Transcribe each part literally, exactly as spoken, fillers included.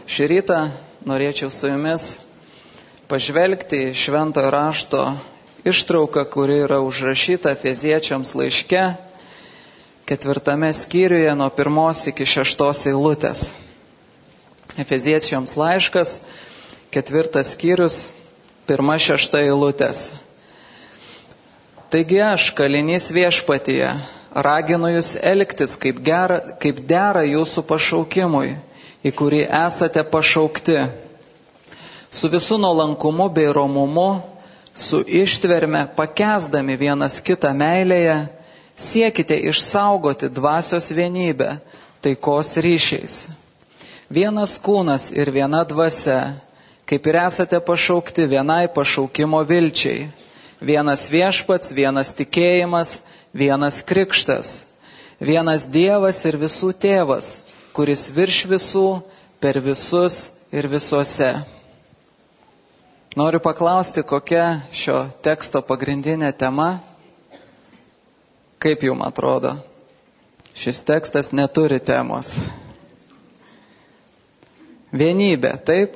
Šį rytą norėčiau su jumis pažvelgti į Šventojo rašto ištrauką, kuri yra užrašyta Efeziečiams laiške, ketvirtame skyriuje nuo pirmos iki šeštos eilutės. Efeziečiams laiškas, ketvirtas skyrius, pirma šešta eilutės. Taigi aš, kalinys viešpatyje, raginu jūs elgtis kaip, gera, kaip dera jūsų pašaukimui, į kurį esate pašaukti, su visų nuolankumu bei romumu, su ištverme, pakęsdami vienas kitą meilėje, siekite išsaugoti dvasios vienybę, taikos ryšiais. Vienas kūnas ir viena dvasia, kaip ir esate pašaukti vienai pašaukimo vilčiai. Vienas viešpats, vienas tikėjimas, vienas krikštas, vienas Dievas ir visų tėvas, kuris virš visų, per visus ir visuose. Noriu paklausti, kokia šio teksto pagrindinė tema? Kaip jums atrodo? Šis tekstas neturi temos. Vienybė, taip?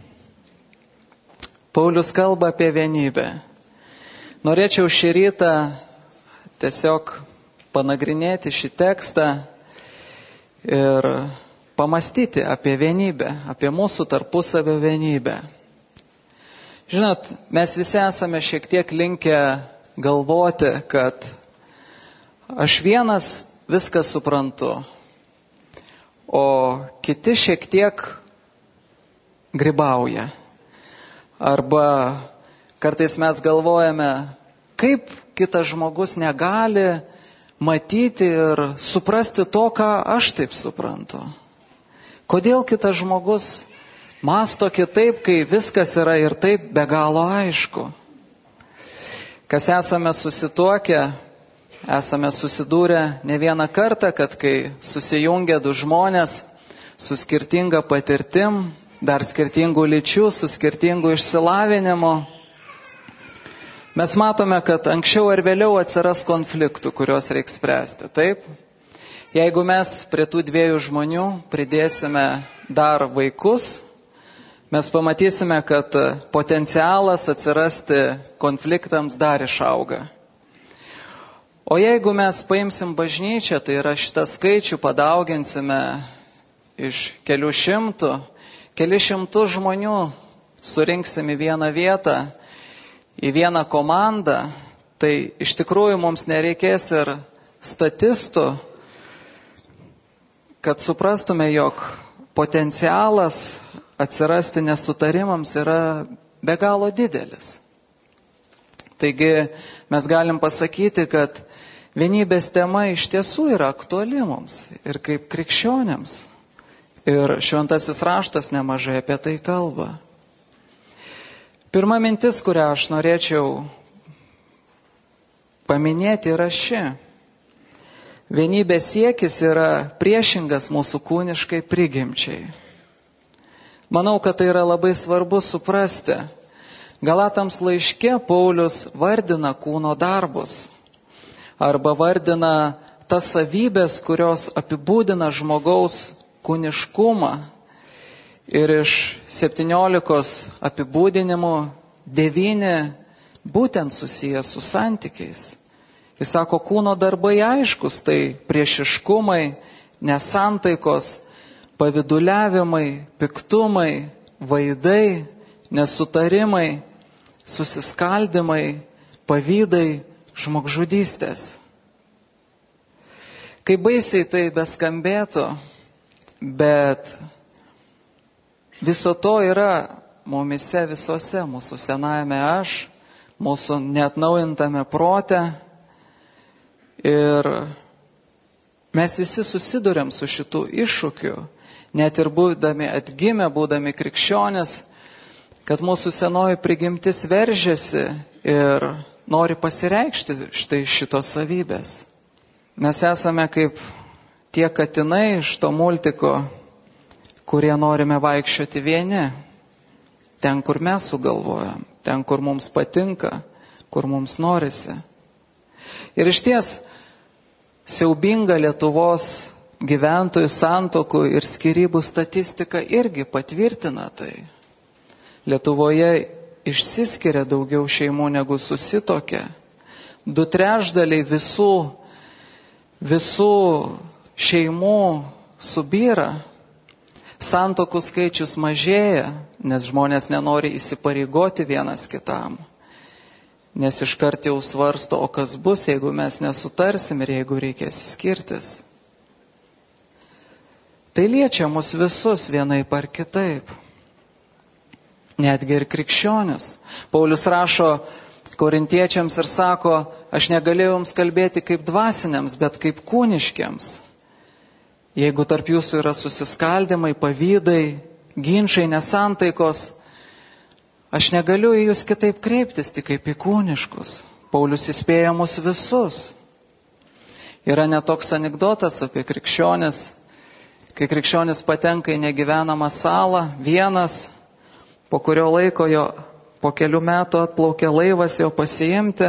Paulius kalba apie vienybę. Norėčiau šį rytą tiesiog panagrinėti šį tekstą ir pamastyti apie vienybę, apie mūsų tarpusavio vienybę. Žinot, mes visi esame šiek tiek linkę galvoti, kad aš vienas viską suprantu, o kiti šiek tiek grybauja. Arba kartais mes galvojame, kaip kitas žmogus negali matyti ir suprasti to, ką aš taip suprantu. Kodėl kitas žmogus mąsto kitaip, kai viskas yra ir taip be galo aišku. Kas esame susituokę, esame susidūrę ne vieną kartą, kad kai susijungia du žmonės su skirtinga patirtim, dar skirtingų lyčių, su skirtingu išsilavinimu, mes matome, kad anksčiau ar vėliau atsiras konfliktų, kuriuos reiks spręsti. Taip? Jeigu mes prie tų dviejų žmonių pridėsime dar vaikus, mes pamatysime, kad potencialas atsirasti konfliktams dar išauga. O jeigu mes paimsim bažnyčią, tai yra šitą skaičių padauginsime iš kelių šimtų, keli šimtų žmonių surinksim į vieną vietą, į vieną komandą, tai iš tikrųjų mums nereikės ir statistų, kad suprastume, jog potencialas atsirasti nesutarimams yra be galo didelis. Taigi mes galim pasakyti, kad vienybės tema iš tiesų yra aktuali mums ir kaip krikščionėms. Ir šventasis raštas nemažai apie tai kalba. Pirma mintis, kurią aš norėčiau paminėti, yra ši. Vienybės siekis yra priešingas mūsų kūniškai prigimčiai. Manau, kad tai yra labai svarbu suprasti. Galatams laiške Paulius vardina kūno darbus arba vardina tas savybės, kurios apibūdina žmogaus kūniškumą. Ir iš septyniolikos apibūdinimų devyni būtent susijęs su santykiais. Jis sako, kūno darbai aiškus, tai priešiškumai, nesantaikos, paviduliavimai, piktumai, vaidai, nesutarimai, susiskaldimai, pavydai, žmogžudystės. Kaip baisiai tai beskambėtų, bet viso to yra mumise visose, mūsų senajame aš, mūsų neatnaujintame prote. Ir mes visi susiduriam su šitų iššūkiu, net ir būdami atgimę, būdami krikščionės, kad mūsų senoji prigimtis veržiasi ir nori pasireikšti štai šitos savybės. Mes esame kaip tie katinai iš to multiko, kurie norime vaikščioti vieni, ten, kur mes sugalvojam, ten, kur mums patinka, kur mums norisi. Ir iš ties siaubinga Lietuvos gyventojų santuokų ir skyrybų statistika irgi patvirtina tai. Lietuvoje išsiskiria daugiau šeimų negu susitokia. Du trečdaliai visų, visų šeimų subyra. Santuokų skaičius mažėja, nes žmonės nenori įsipareigoti vienas kitam. Nes iškart jau svarsto, o kas bus, jeigu mes nesutarsim ir jeigu reikės skirtis. Tai liečia mus visus vienaip ar kitaip. Netgi ir krikščionius. Paulius rašo korintiečiams ir sako, aš negalėjau jums kalbėti kaip dvasiniams, bet kaip kūniškiams. Jeigu tarp jūsų yra susiskaldimai, pavydai, ginčai, nesantaikos, aš negaliu į jūs kitaip kreiptis, tik kaip į kūniškus. Paulius įspėja mus visus. Yra netoks anekdotas apie krikščionis, kai krikščionis patenka į negyvenamą salą, vienas, po kurio laiko jo, po kelių metų atplaukė laivas jo pasiimti.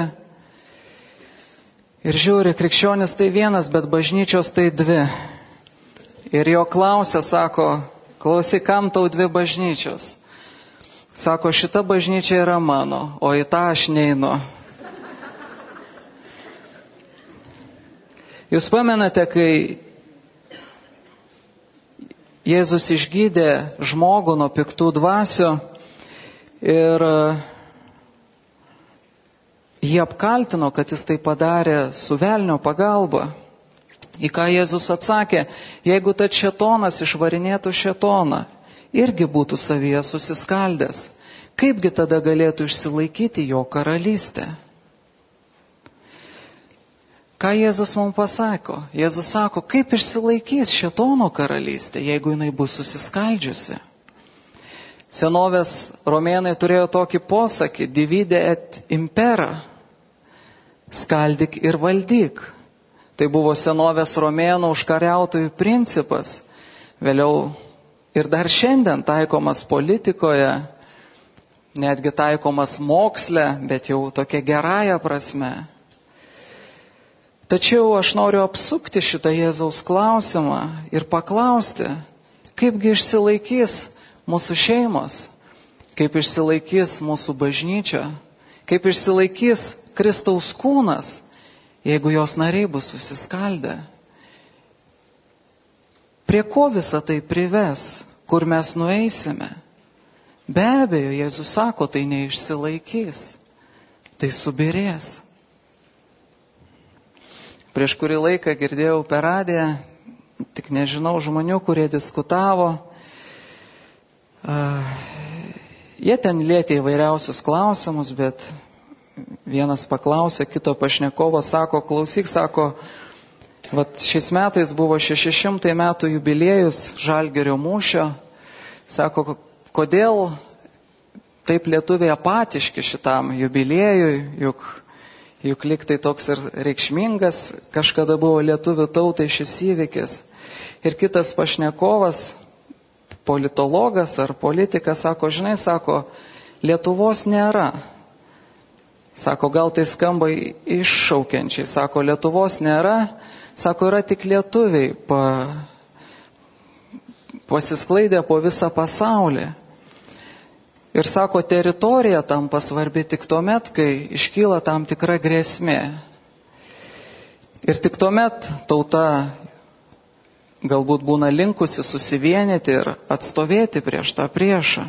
Ir žiūri, krikščionis tai vienas, bet bažnyčios tai dvi. Ir jo klausia, sako, klausyk, kam tau dvi bažnyčios? Sako, šita bažnyčia yra mano, o į tą aš neinu. Jūs pamenate, kai Jėzus išgydė žmogų nuo piktų dvasių ir jį apkaltino, kad jis tai padarė su velnio pagalba. Į ką Jėzus atsakė, jeigu tad šėtonas išvarinėtų šėtoną, irgi būtų savyje susiskaldęs, kaipgi tada galėtų išsilaikyti jo karalystė? Ką Jėzus mums pasako? Jėzus sako, kaip išsilaikys šėtono karalystė, jeigu jinai bus susiskaldžiusi? Senovės romėnai turėjo tokį posakį, divide et impera, skaldyk ir valdyk. Tai buvo senovės romėnų užkariautojų principas, vėliau ir dar šiandien taikomas politikoje, netgi taikomas moksle, bet jau tokia gerąja prasme. Tačiau aš noriu apsukti šitą Jėzaus klausimą ir paklausti, kaipgi išsilaikys mūsų šeimos, kaip išsilaikys mūsų bažnyčia, kaip išsilaikys Kristaus kūnas, jeigu jos nariai bus susiskaldę. Prie ko visą tai prives, kur mes nueisime? Be abejo, Jėzus sako, tai neišsilaikys, tai subirės. Prieš kurį laiką girdėjau per radiją, tik nežinau žmonių, kurie diskutavo. Uh, jie ten lietė įvairiausius klausimus, bet vienas paklausė, kito pašnekovo, sako, klausyk, sako, vat šiais metais buvo šeši šimtai metų jubiliejus Žalgirio mūšio. Sako, kodėl taip lietuviai apatiški šitam jubiliejui, juk, juk lyg tai toks ir reikšmingas kažkada buvo lietuvių tautai šis įvykis. Ir kitas pašnekovas, politologas ar politikas, sako, žinai, sako, Lietuvos nėra. Sako, gal tai skamba iššaukiančiai. Sako, Lietuvos nėra. Sako, yra tik lietuviai pa, pasisklaidę po visą pasaulį. Ir sako, teritorija tampa svarbi tik tuomet, kai iškyla tam tikra grėsmė. Ir tik tuomet tauta galbūt būna linkusi susivienyti ir atstovėti prieš tą priešą.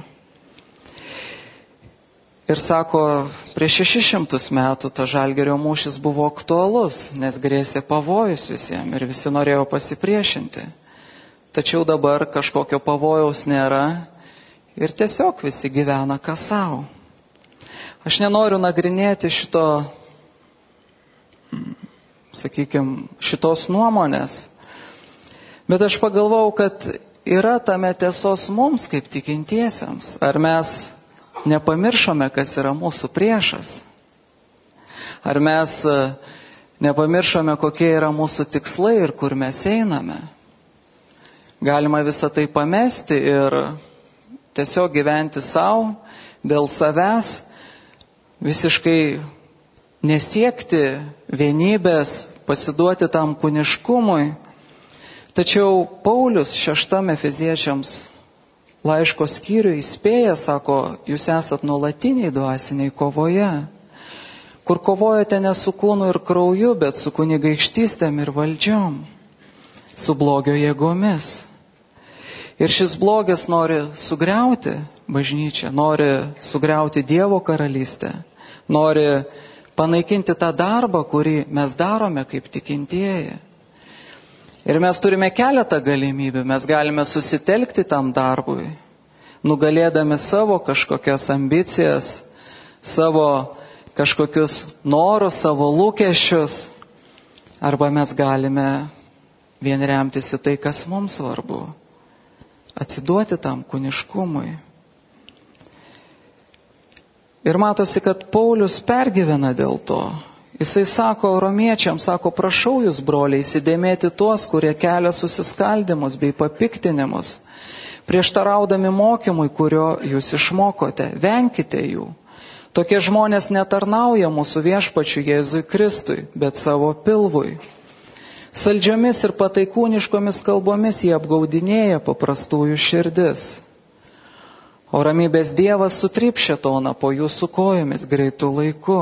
Ir sako, prieš šešis šimtus metų ta Žalgirio mūšis buvo aktualus, nes grėsė pavojus visiems ir visi norėjo pasipriešinti. Tačiau dabar kažkokio pavojaus nėra ir tiesiog visi gyvena kas savo. Aš nenoriu nagrinėti šito, sakykime, šitos nuomonės, bet aš pagalvojau, kad yra tame tiesos mums kaip tikintiesiems. Ar mes nepamiršome, kas yra mūsų priešas? Ar mes nepamiršome, kokie yra mūsų tikslai ir kur mes einame? Galima visą tai pamesti ir tiesiog gyventi savo, dėl savęs, visiškai nesiekti vienybės, pasiduoti tam kūniškumui. Tačiau Paulius šeštam Efeziečiams laiško skyriui įspėja, sako, jūs esat nuolatiniai dvasiniai kovoje, kur kovojate ne su kūnu ir krauju, bet su kunigaikštystėm ir valdžiom, su blogio jėgomis. Ir šis blogis nori sugriauti bažnyčią, nori sugriauti Dievo karalystę, nori panaikinti tą darbą, kurį mes darome kaip tikintieji. Ir mes turime keletą galimybių. Mes galime susitelkti tam darbui, nugalėdami savo kažkokias ambicijas, savo kažkokius norus, savo lūkesčius, arba mes galime vien remtis į tai, kas mums svarbu, atsiduoti tam kūniškumui. Ir matosi, kad Paulius pergyvena dėl to. Jisai sako romiečiams, sako, prašau jūs, broliai, įsidėmėti tuos, kurie kelia susiskaldimus bei papiktinimus, prieštaraudami mokymui, kurio jūs išmokote. Venkite jų. Tokie žmonės netarnauja mūsų viešpačiui Jėzui Kristui, bet savo pilvui. Saldžiomis ir pataikūniškomis kalbomis jie apgaudinėja paprastųjų širdis. O ramybės Dievas sutryps šėtoną po jūsų kojomis greitų laiku.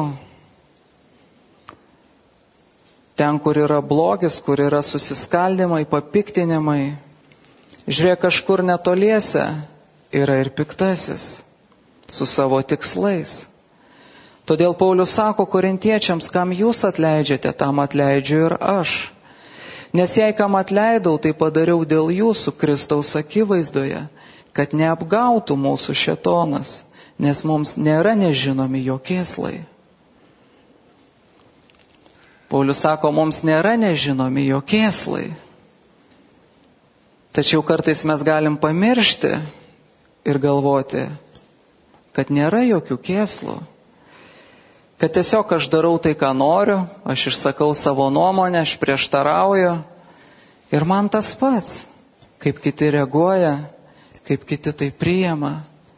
Ten, kur yra blogis, kur yra susiskaldimai, papiktinimai, žiūrėk, kažkur netoliese yra ir piktasis su savo tikslais. Todėl Paulius sako korintiečiams, kam jūs atleidžiate, tam atleidžiu ir aš. Nes jei kam atleidau, tai padariau dėl jūsų Kristaus akivaizdoje, kad neapgautų mūsų šėtonas, nes mums nėra nežinomi jo kėslai. Paulius sako, mums nėra nežinomi jo kėslai. Tačiau kartais mes galim pamiršti ir galvoti, kad nėra jokių kėslų. Kad tiesiog aš darau tai, ką noriu, aš išsakau savo nuomonę, aš prieštarauju. Ir man tas pats, kaip kiti reaguoja, kaip kiti tai priima.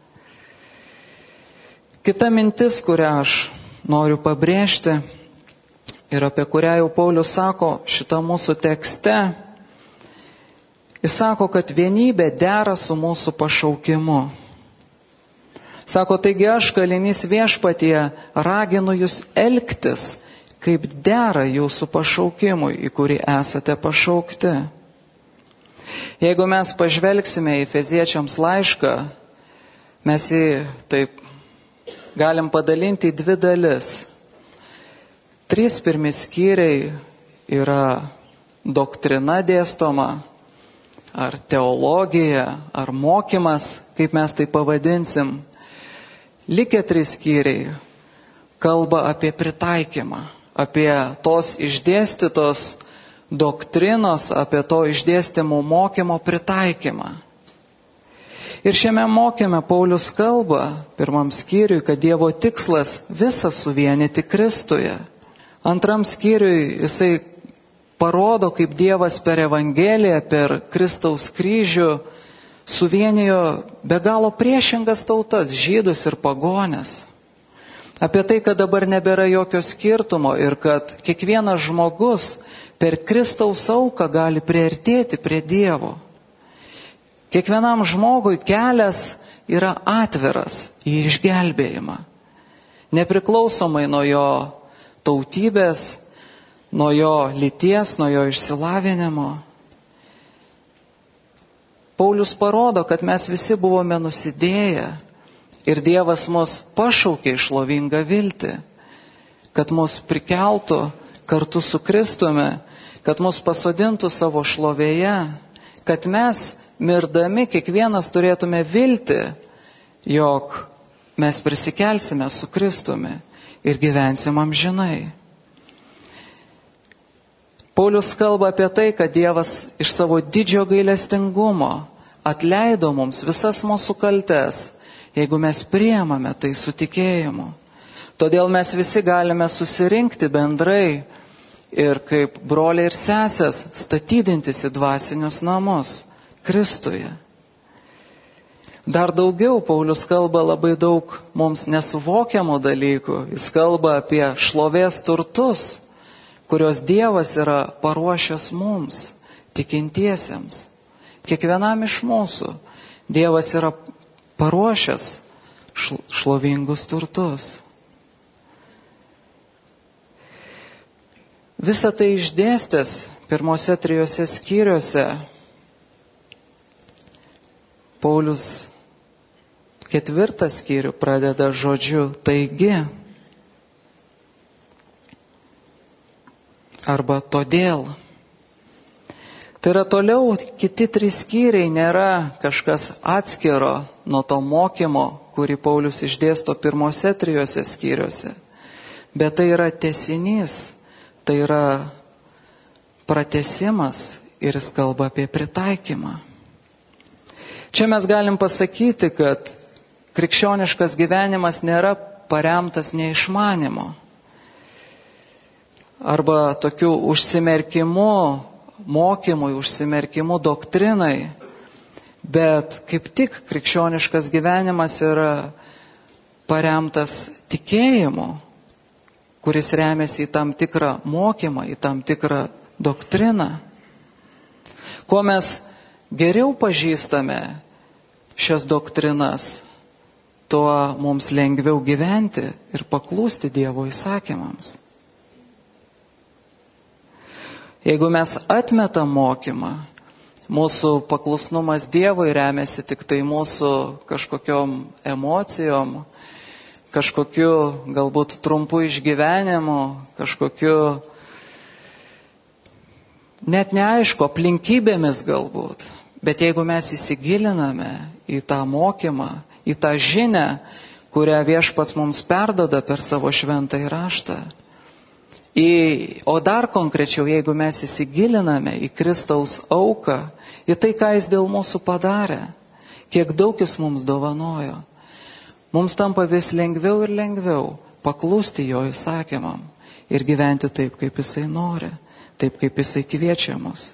Kita mintis, kurią aš noriu pabrėžti, ir apie kurią jau Paulius sako šitą mūsų tekste, jis sako, kad vienybė dera su mūsų pašaukimu. Sako, taigi aš, kalinys viešpatyje, raginu jūs elgtis, kaip dera jūsų pašaukimui, į kurį esate pašaukti. Jeigu mes pažvelgsime į Efeziečiams laišką, mes jį taip galim padalinti į dvi dalis. Trys pirmi skyriai yra doktrina dėstoma, ar teologija, ar mokymas, kaip mes tai pavadinsim. Likę trys skyriai kalba apie pritaikymą, apie tos išdėstytos doktrinos, apie to išdėstymo mokymo pritaikymą. Ir šiame mokyme Paulius kalba, pirmam skyriui, kad Dievo tikslas visą suvienyti Kristuje. Antram skyriui jisai parodo, kaip Dievas per Evangeliją, per Kristaus kryžių suvienijo be galo priešingas tautas, žydus ir pagones. Apie tai, kad dabar nebėra jokio skirtumo ir kad kiekvienas žmogus per Kristaus auką gali priartėti prie Dievo. Kiekvienam žmogui kelias yra atviras į išgelbėjimą, nepriklausomai nuo jo tautybės, nuo jo lyties, nuo jo išsilavinimo. Paulius parodo, kad mes visi buvome nusidėję ir Dievas mus pašaukė į šlovingą viltį, kad mus prikeltų kartu su Kristumi, kad mus pasodintų savo šlovėje, kad mes, mirdami, kiekvienas turėtume viltį, jog mes prisikelsime su Kristumi ir gyvensim amžinai. Paulius kalba apie tai, kad Dievas iš savo didžio gailestingumo atleido mums visas mūsų kaltes, jeigu mes priimame tai su tikėjimu. Todėl mes visi galime susirinkti bendrai ir kaip broliai ir sesės statydintis į dvasinius namus Kristuje. Dar daugiau, Paulius kalba labai daug mums nesuvokiamų dalykų. Jis kalba apie šlovės turtus, kurios Dievas yra paruošęs mums, tikintiesiems. Kiekvienam iš mūsų Dievas yra paruošęs šlovingus turtus. Visą tai išdėstęs pirmose trijose skyriuose Paulius ketvirtą skyrių pradeda žodžiu taigi arba todėl. Tai yra toliau kiti trys skyriai nėra kažkas atskiro nuo to mokymo, kurį Paulius išdėsto pirmose trijose skyriuose. Bet tai yra tęsinys, tai yra pratęsimas ir jis kalba apie pritaikymą. Čia mes galim pasakyti, kad krikščioniškas gyvenimas nėra paremtas neišmanimo arba tokiu užsimerkimu, mokymui, užsimerkimu doktrinai, bet kaip tik krikščioniškas gyvenimas yra paremtas tikėjimu, kuris remiasi į tam tikrą mokymą, į tam tikrą doktriną. Kuo mes geriau pažįstame šias doktrinas, tuo mums lengviau gyventi ir paklūsti Dievo įsakymams. Jeigu mes atmetam mokymą, mūsų paklusnumas Dievui remiasi tik tai mūsų kažkokiom emocijom, kažkokiu galbūt trumpu išgyvenimu, kažkokiu net neaišku aplinkybėmis galbūt. Bet jeigu mes įsigiliname į tą mokymą, į tą žinią, kurią Viešpats mums perdoda per savo šventąjį raštą, į, o dar konkrečiau, jeigu mes įsigiliname į Kristaus auką, į tai, ką Jis dėl mūsų padarė, kiek daug Jis mums dovanojo, mums tampa vis lengviau ir lengviau paklūsti Jo įsakymam ir gyventi taip, kaip Jisai nori, taip, kaip Jisai kviečia mus.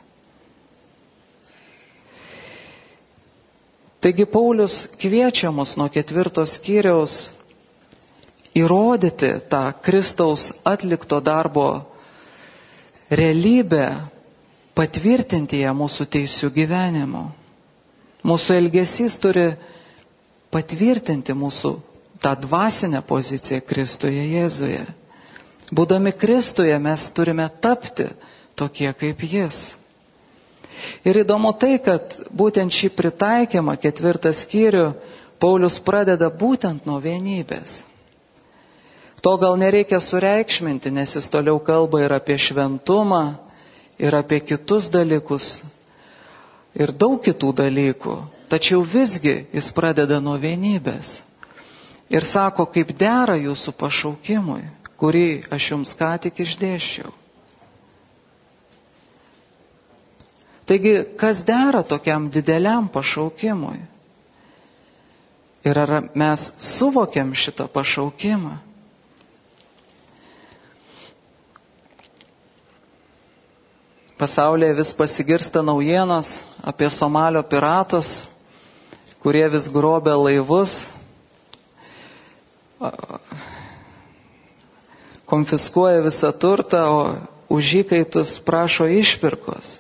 Taigi Paulius kviečia mus nuo ketvirto skyriaus įrodyti tą Kristaus atlikto darbo realybę, patvirtinti ją mūsų teisių gyvenimu. Mūsų elgesys turi patvirtinti mūsų tą dvasinę poziciją Kristuje Jėzuje. Būdami Kristuje mes turime tapti tokie kaip Jis. Ir įdomu tai, kad būtent šį pritaikymą, ketvirtą skyrių, Paulius pradeda būtent nuo vienybės. To gal nereikia sureikšminti, nes jis toliau kalba ir apie šventumą, ir apie kitus dalykus, ir daug kitų dalykų. Tačiau visgi jis pradeda nuo vienybės. Ir sako, kaip dera jūsų pašaukimui, kurį aš jums ką tik išdėsčiau. Taigi, kas dera tokiam dideliam pašaukimui? Ir ar mes suvokiam šitą pašaukimą? Pasaulyje vis pasigirsta naujienos apie Somalio piratus, kurie vis grobia laivus, konfiskuoja visą turtą, o už įkaitus prašo išpirkos.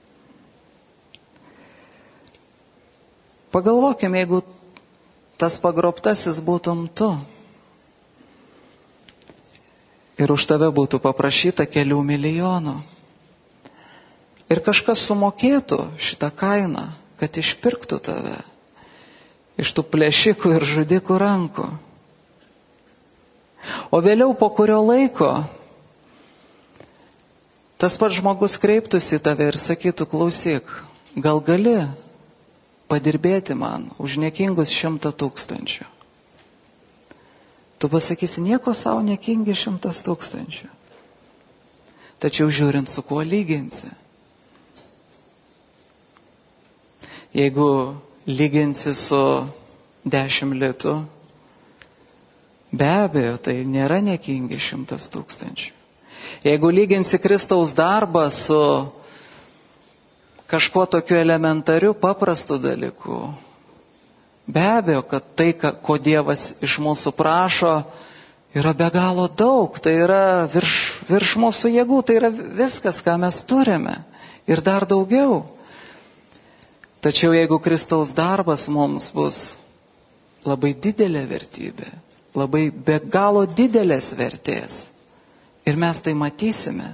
Pagalvokime, jeigu tas pagrobtasis būtum tu ir už tave būtų paprašyta kelių milijonų. Ir kažkas sumokėtų šitą kainą, kad išpirktų tave iš tų plėšikų ir žudikų rankų. O vėliau po kurio laiko tas pats žmogus kreiptųsi į tave ir sakytų, klausyk, gal gali padirbėti man už niekingus šimtą tūkstančių. Tu pasakysi, nieko savo niekingi šimtas tūkstančių. Tačiau žiūrint, su kuo lyginsi. Jeigu lyginsi su dešimt litų, be abejo, tai nėra niekingi šimtas tūkstančių. Jeigu lyginsi Kristaus darbą su kažkuo tokiu elementariu, paprastu dalyku, be abejo, kad tai, ko Dievas iš mūsų prašo, yra be galo daug, tai yra virš, virš mūsų jėgų, tai yra viskas, ką mes turime. ir dar daugiau. Tačiau jeigu Kristaus darbas mums bus labai didelė vertybė, labai be galo didelės vertės, ir mes tai matysime,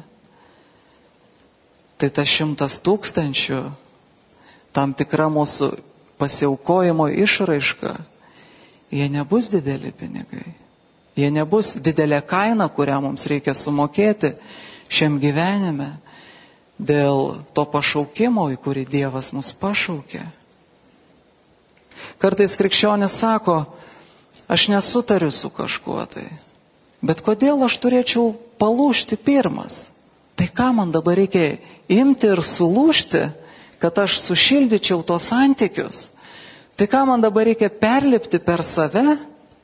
tai ta šimtas tūkstančių, tam tikra mūsų pasiaukojimo išraiška, jie nebus dideli pinigai. Jie nebus didelė kaina, kurią mums reikia sumokėti šiam gyvenime dėl to pašaukimo, į kurį Dievas mus pašaukė. Kartais krikščionis sako, aš nesutariu su kažkuo tai, bet kodėl aš turėčiau palūžti pirmas? Tai ką man dabar reikia imti ir sulūžti, kad aš sušildyčiau tos santykius? Tai ką man dabar reikia perlipti per save?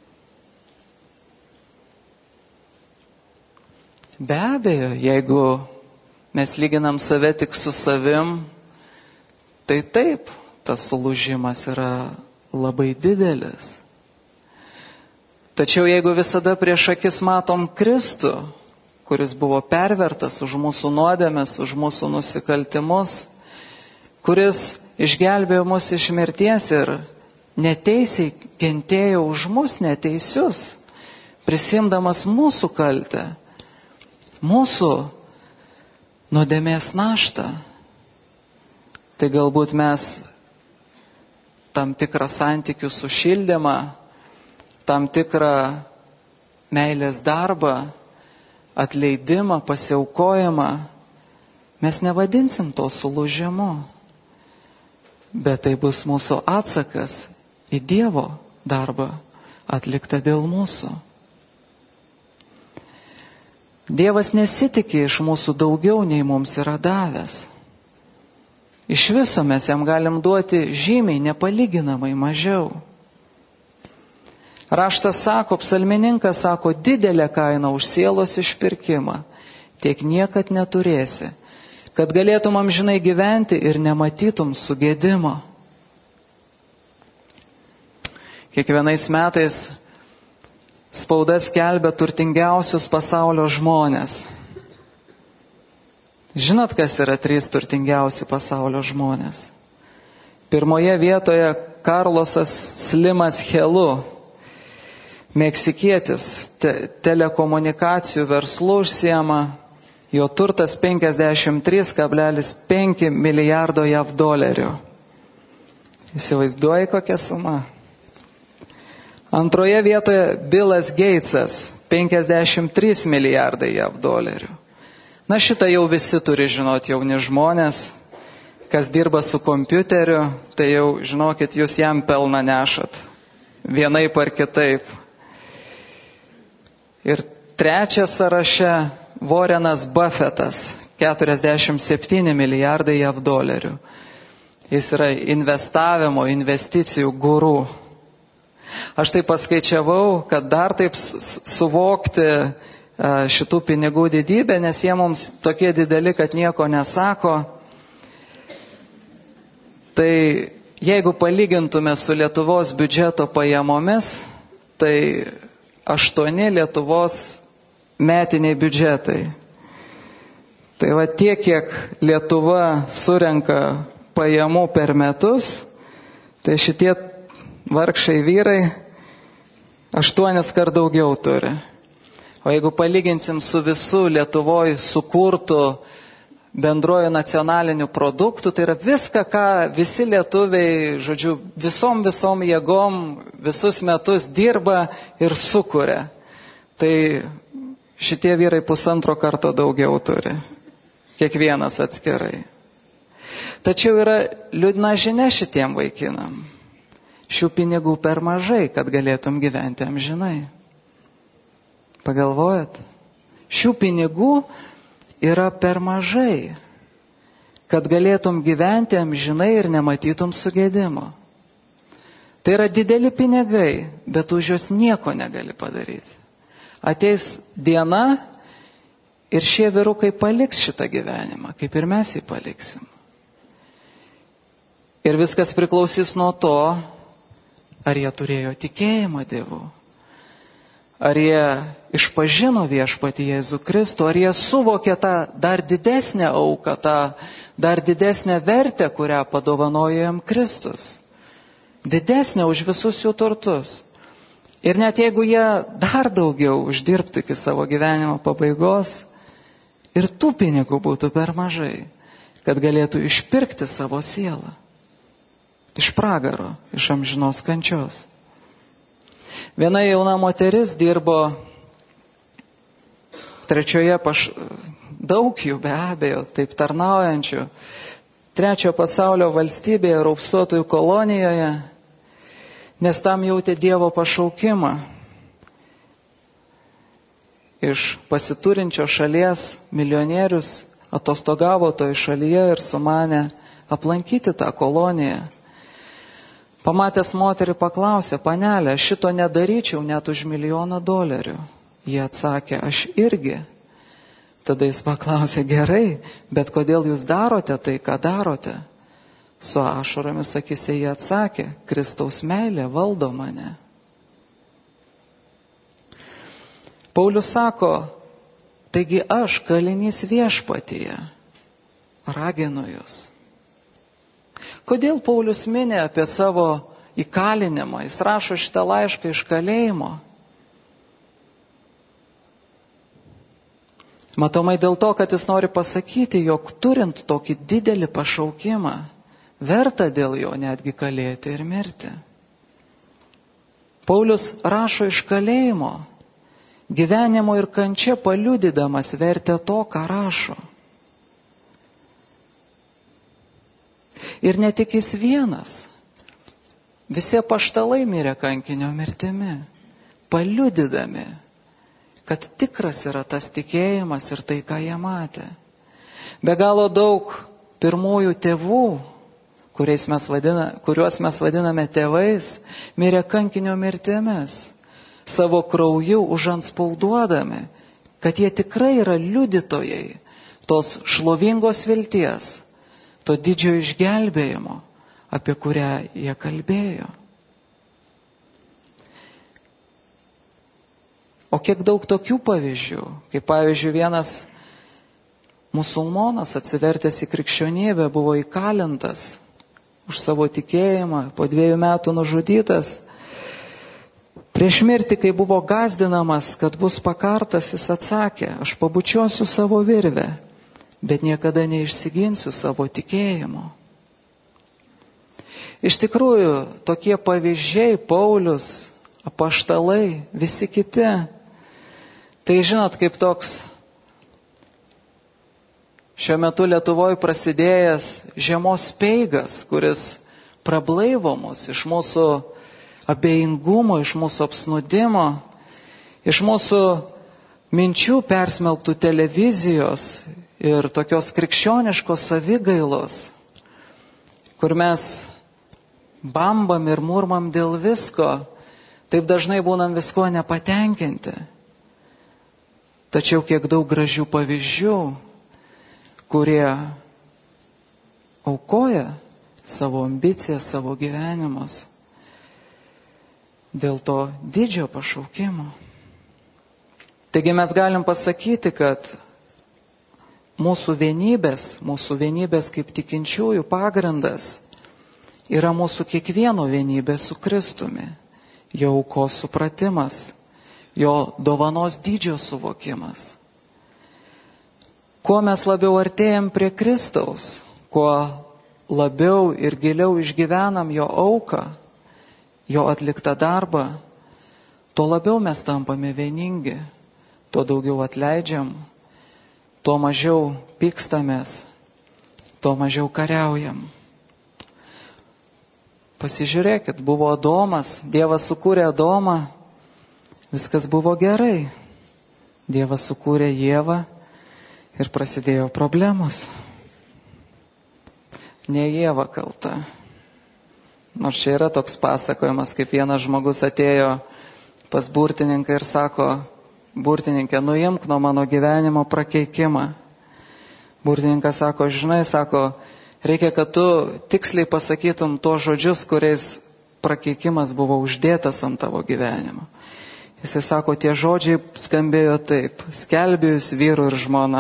Be abejo, jeigu mes lyginam save tik su savim, tai taip, tas sulūžimas yra labai didelis. Tačiau jeigu visada prieš akis matom Kristų, kuris buvo pervertas už mūsų nuodėmes, už mūsų nusikaltimus, kuris išgelbėjo mus iš mirties ir neteisiai kentėjo už mus neteisius, prisimdamas mūsų kaltę, mūsų nuodėmės naštą, tai galbūt mes tam tikrą santykių sušildymą, tam tikrą meilės darbą, atleidimą, pasiaukojimą, mes nevadinsim to sulūžimu, bet tai bus mūsų atsakas į Dievo darbą atliktą dėl mūsų. Dievas nesitikė iš mūsų daugiau, nei mums yra davęs. Iš viso mes jam galim duoti žymiai, nepalyginamai mažiau. Raštas sako, psalmininkas sako, didelė kaina už sielos išpirkimą, tiek niekad neturėsi, kad galėtum amžinai gyventi ir nematytum sugėdimo. Kiekvienais metais spauda skelbia turtingiausius pasaulio žmonės. Žinot, kas yra trys turtingiausi pasaulio žmonės? Pirmoje vietoje Karlosas Slimas Helu, meksikietis, te, telekomunikacijų verslų užsiema, jo turtas penkiasdešimt trys kablelis penki milijardo jav dolerių. Įsivaizduoji, kokia suma? Antroje vietoje Bilas Geitsas, penkiasdešimt trys milijardai jav dolerių. Na, šitą jau visi turi žinoti, jauni žmonės, kas dirba su kompiuteriu, tai jau žinokit, jūs jam pelną nešat, vienaip ar kitaip. Ir trečias sąraše Warrenas Buffettas, keturiasdešimt septyni milijardai jav dolerių. Jis yra investavimo, investicijų guru. Aš tai paskaičiavau, kad dar taip suvokti šitų pinigų didybę, nes jie mums tokie dideli, kad nieko nesako. Tai jeigu palygintume su Lietuvos biudžeto pajamomis, tai aštuoni Lietuvos metiniai biudžetai. Tai va tiek, kiek Lietuva surenka pajamų per metus, tai šitie vargšai vyrai aštuonis kart daugiau turi. O jeigu palyginsim su visų Lietuvoje sukurtų bendrojo nacionalinių produktų, tai yra viską, ką visi lietuviai, žodžiu, visom visom jėgom visus metus dirba ir sukuria. Tai šitie vyrai pusantro karto daugiau turi, kiekvienas atskirai. Tačiau yra liūdna žinia šitiem vaikinam. Šių pinigų per mažai, kad galėtum gyventi amžinai. Pagalvojat? Šių pinigų yra per mažai, kad galėtum gyventi amžinai ir nematytum sugėdimo. Tai yra dideli pinigai, bet už juos nieko negali padaryti. Ateis diena ir šie vyrukai paliks šitą gyvenimą, kaip ir mes jį paliksim. Ir viskas priklausys nuo to, ar jie turėjo tikėjimą Dievu. Ar jie išpažino viešpatį Jėzų Kristų, ar jie suvokė tą dar didesnę auką, tą dar didesnę vertę, kurią padovanojo jam Kristus. Didesnė už visus jų turtus. Ir net jeigu jie dar daugiau uždirbtų iki savo gyvenimo pabaigos, ir tų pinigų būtų per mažai, kad galėtų išpirkti savo sielą. Iš pragaro, iš amžinos kančios. Viena jauna moteris dirbo trečioje, paš... daug jų be abejo, taip tarnaujančių, trečiojo pasaulio valstybėje, raupsuotojų kolonijoje, nes tam jautė Dievo pašaukimą. Iš pasiturinčio šalies milijonierius atostogavo toje šalyje ir sumanė aplankyti tą koloniją. Pamatęs moterį paklausė: panelė, šito nedaryčiau net už milijoną dolerių. Jie atsakė: aš irgi. Tada jis paklausė: gerai, bet kodėl jūs darote tai, ką darote? Su ašaromis akyse jie atsakė: Kristaus meilė valdo mane. Paulius sako: taigi aš, kalinys viešpatyje, raginu jūs. Kodėl Paulius mini apie savo įkalinimą? Jis rašo šitą laišką iš kalėjimo. Matomai dėl to, kad jis nori pasakyti, jog turint tokį didelį pašaukimą, verta dėl jo netgi kalėti ir mirti. Paulius rašo iš kalėjimo, gyvenimo ir kančia paliudydamas vertę to, ką rašo. Ir ne tik jis vienas. Visi apaštalai mirė kankinio mirtimi, paliudydami, kad tikras yra tas tikėjimas ir tai, ką jie matė. Be galo daug pirmųjų tėvų, kuriais mes vadina, kuriuos mes vadiname tėvais, mirė kankinio mirtimis, savo krauju užantspauduodami, kad jie tikrai yra liudytojai tos šlovingos vilties, to didžiojo išgelbėjimo, apie kurią jie kalbėjo. O kiek daug tokių pavyzdžių, kaip pavyzdžiui vienas musulmonas atsivertęs į krikščionybę buvo įkalintas už savo tikėjimą, po dviejų metų nužudytas. Prieš mirtį, kai buvo gąsdinamas, kad bus pakartas, jis atsakė: aš pabučiuosiu savo virvę, bet niekada neišsiginsiu savo tikėjimo. Iš tikrųjų, tokie pavyzdžiai, Paulius, apaštalai, visi kiti, tai žinot, kaip toks šiuo metu Lietuvoje prasidėjęs žiemos speigas, kuris prablaivo mus iš mūsų abejingumo, iš mūsų apsnūdimo, iš mūsų minčių persmelktų televizijos ir tokios krikščioniškos savigailos, kur mes bambam ir murmam dėl visko, taip dažnai būnam visko nepatenkinti. Tačiau kiek daug gražių pavyzdžių, kurie aukoja savo ambicijas, savo gyvenimus dėl to didžio pašaukimo. Taigi mes galim pasakyti, kad mūsų vienybės, mūsų vienybės kaip tikinčiųjų pagrindas yra mūsų kiekvieno vienybė su Kristumi, jo aukos supratimas, jo dovanos dydžio suvokimas. Kuo mes labiau artėjam prie Kristaus, kuo labiau ir giliau išgyvenam jo auką, jo atliktą darbą, tuo labiau mes tampame vieningi, tuo daugiau atleidžiam, tuo mažiau pykstamės, tuo mažiau kariaujam. Pasižiūrėkit, buvo Adomas, Dievas sukūrė Adomą, viskas buvo gerai. Dievas sukūrė Ievą ir prasidėjo problemos. Ne Ieva kalta. Nors čia yra toks pasakojimas, kaip vienas žmogus atėjo pas burtininką ir sako: burtininkė, nuimk nuo mano gyvenimo prakeikimą. Burtininkas sako: žinai, sako, reikia, kad tu tiksliai pasakytum tos žodžius, kuriais prakeikimas buvo uždėtas ant tavo gyvenimo. Jisai sako, tie žodžiai skambėjo taip: skelbiu jūs vyru ir žmona.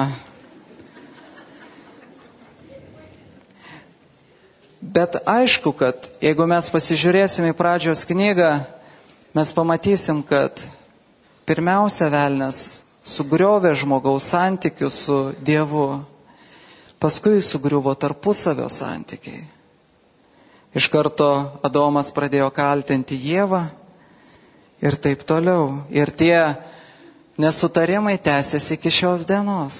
Bet aišku, kad jeigu mes pasižiūrėsime į pradžios knygą, mes pamatysim, kad pirmiausia velnias sugriovė žmogaus santykius su Dievu, paskui sugriuvo tarpusavio santykiai. Iš karto Adomas pradėjo kaltinti Ievą ir taip toliau. Ir tie nesutarimai tęsiasi iki šios dienos.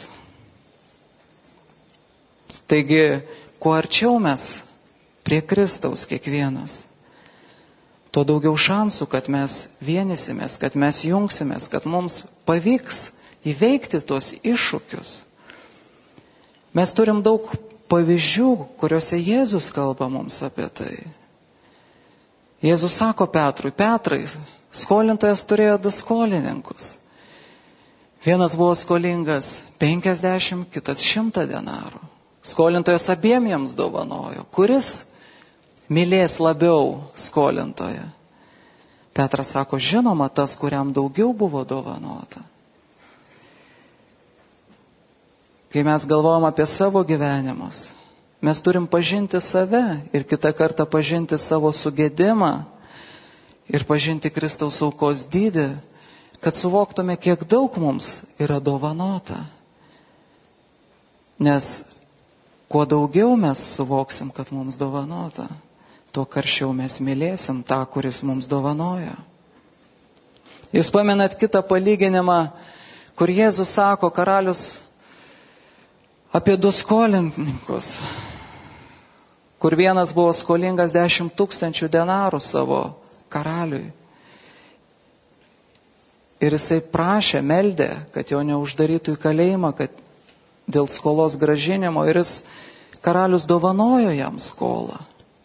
Taigi, kuo arčiau mes prie Kristaus kiekvienas, tuo daugiau šansų, kad mes vienysimės, kad mes jungsimės, kad mums pavyks įveikti tuos iššūkius. Mes turim daug pavyzdžių, kuriuose Jėzus kalba mums apie tai. Jėzus sako Petrui, Petrai, skolintojas turėjo du skolininkus. Vienas buvo skolingas penkiasdešimt, kitas šimtą denarų. Skolintojas abiem jiems dovanojo. Kuris mylės labiau skolintoją? Petras sako, žinoma, tas, kuriam daugiau buvo dovanota. Kai mes galvojam apie savo gyvenimus, mes turim pažinti save ir kitą kartą pažinti savo sugėdimą ir pažinti Kristaus aukos dydį, kad suvoktume, kiek daug mums yra dovanota. Nes kuo daugiau mes suvoksim, kad mums dovanota, tuo karščiau mes mylėsim tą, kuris mums dovanoja. Jūs pamenat kitą palyginimą, kur Jėzus sako, karalius apie du skolininkus, kur vienas buvo skolingas dešimt tūkstančių denarų savo karaliui. Ir jisai prašė, meldė, kad jo neuždarytų į kalėjimą, kad dėl skolos gražinimo, ir jis, karalius, dovanojo jam skolą.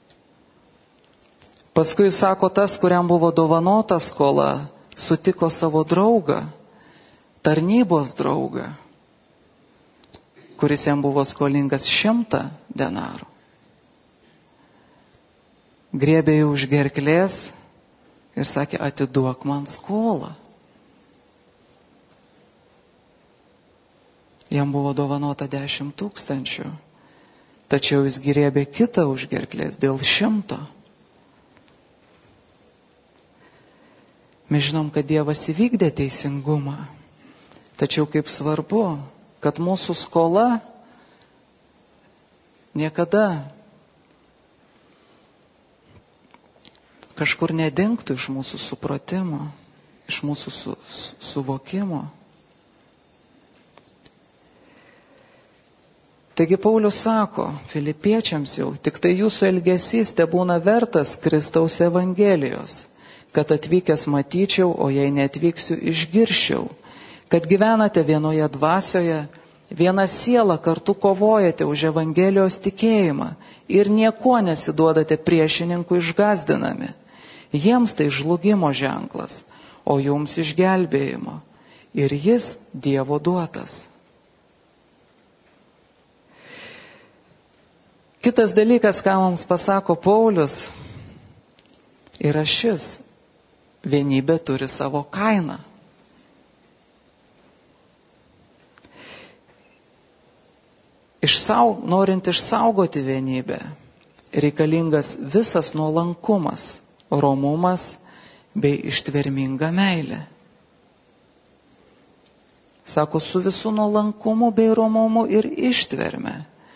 Paskui, sako, tas, kuriam buvo dovanota skola, sutiko savo draugą, tarnybos draugą, kuris jam buvo skolingas šimtą denarų. Griebė jį už gerklės ir sakė, atiduok man skolą. Jam buvo dovanota dešimt tūkstančių, tačiau jis griebė kitą už gerklės dėl šimto. Mes žinom, kad Dievas įvykdė teisingumą, tačiau kaip svarbu, kad mūsų skola niekada kažkur nedingtų iš mūsų supratimo, iš mūsų su, su, suvokimo. Taigi Paulius sako filipiečiams jau, tik tai jūsų elgesys tebūna vertas Kristaus Evangelijos, kad atvykęs matyčiau, o jei neatvyksiu, išgirščiau, kad gyvenate vienoje dvasioje, viena siela kartu kovojate už Evangelijos tikėjimą ir niekuo nesiduodate priešininkų išgazdinami. Jiems tai žlugimo ženklas, o jums išgelbėjimo. Ir jis Dievo duotas. Kitas dalykas, ką mums pasako Paulius, yra šis. Vienybė turi savo kainą. Išsau, norint išsaugoti vienybę, reikalingas visas nuolankumas, romumas bei ištverminga meilė. Sako, su visų nuolankumu bei romumu ir ištverme.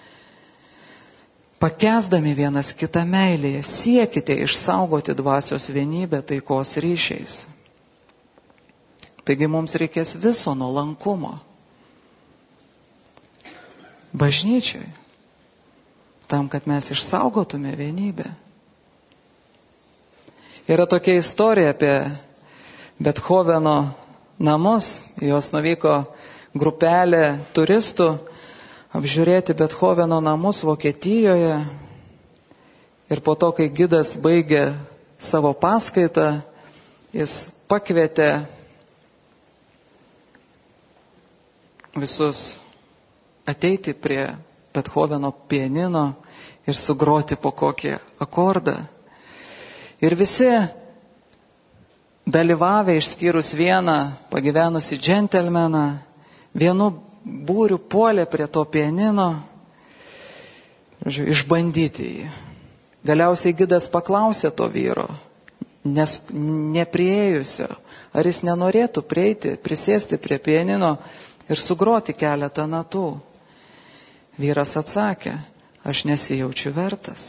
Pakęsdami vienas kitą meilėje, siekite išsaugoti dvasios vienybę taikos ryšiais. Taigi mums reikės viso nuolankumo. Bažnyčiai, tam, kad mes išsaugotume vienybę. Yra tokia istorija apie Bethoveno namus. Jos nuvyko grupelė turistų apžiūrėti Bethoveno namus Vokietijoje. Ir po to, kai gidas baigė savo paskaitą, jis pakvietė visus ateiti prie Bethoveno pianino ir sugroti po kokį akordą. Ir visi dalyvavę išskyrus vieną pagyvenusį džentelmeną, vienu būriu puolė prie to pianino, išbandyti jį. Galiausiai gidas paklausė to vyro, nes nepriėjusio, ar jis nenorėtų prieiti, prisėsti prie pianino ir sugroti keletą natų. Vyras atsakė, aš nesijaučiu vertas.